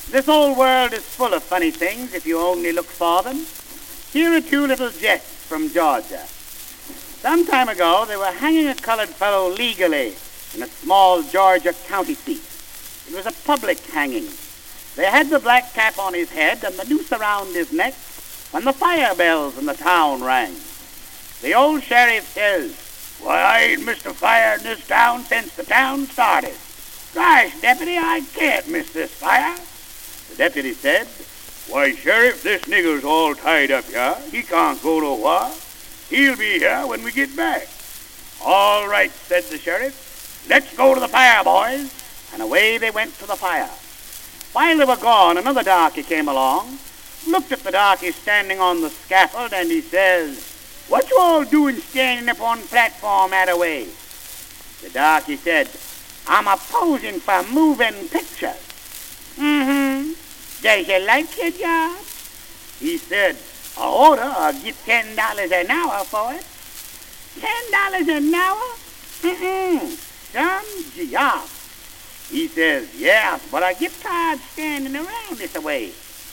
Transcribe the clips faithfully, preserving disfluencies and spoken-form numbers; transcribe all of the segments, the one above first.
This old world is full of funny things if you only look for them. Here are two little jests from Georgia. Some time ago, they were hanging a colored fellow legally in a small Georgia county seat. It was a public hanging. They had the black cap on his head and the noose around his neck when the fire bells in the town rang. The old sheriff says, "Why, I ain't missed a fire in this town since the town started. Gosh, deputy, I can't miss this fire." The deputy said, "Why, Sheriff, this nigger's all tied up here. He can't go nowhere. He'll be here when we get back." "All right," said the sheriff. "Let's go to the fire, boys." And away they went to the fire. While they were gone, another darky came along, looked at the darky standing on the scaffold, and he says, "What you all doing standing up on the platform that way?" The darky said, "I'm a posing for moving pictures." "Mm-hmm. Does you like your job?" He said, "I oughta. I'll get ten dollars an hour for it." Ten dollars an hour? Mm-mm. Some job. He says, "Yes, but I get tired standing around this way.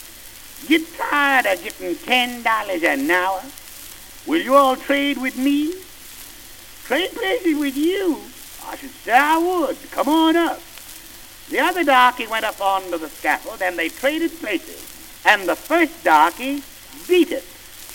Get tired of getting ten dollars an hour. Will you all trade with me?" "Trade places with you? I should say I would. Come on up." The other darky went up onto the scaffold, and they traded places, and the first darky beat it.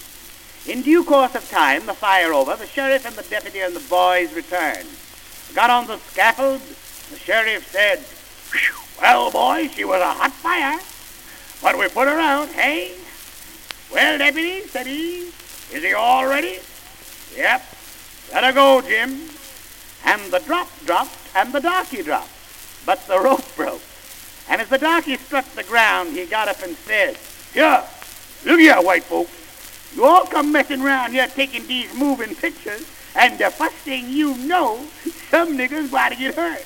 In due course of time, the fire over, the sheriff and the deputy and the boys returned. They got on the scaffold. The sheriff said, "Well, boys, she was a hot fire, but we put her out, hey?" "Well, deputy," said he, "is he all ready?" "Yep. Let her go, Jim." And the drop dropped, and the darky dropped, but the rope broke. And as the darky struck the ground, he got up and said, "Here, look here, white folks. You all come messing around here taking these moving pictures, and the first thing you know, some nigger's about to get hurt."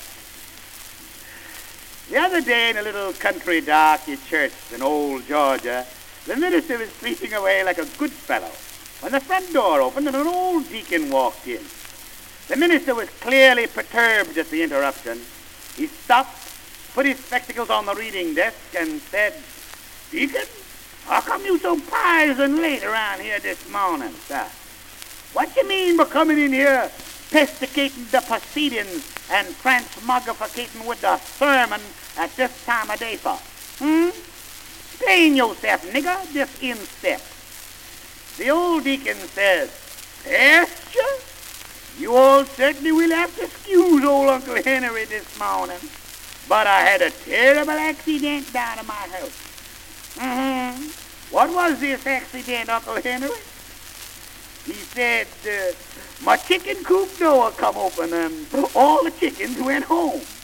The other day in a little country darky church in old Georgia, the minister was sleeping away like a good fellow when the front door opened and an old deacon walked in. The minister was clearly perturbed at the interruption. He stopped, put his spectacles on the reading desk, and said, "Deacon, how come you so pious and late around here this morning, sir? What you mean by coming in here pesticating the proceedings and transmogrificating with the sermon at this time of day for? Hmm? Explain yourself, nigger, this instep." The old deacon says, "Pastor, you all certainly will have to excuse old Uncle Henry this morning, but I had a terrible accident down at my house." "Mm-hmm. What was this accident, Uncle Henry?" He said, uh, "my chicken coop door come open and all the chickens went home."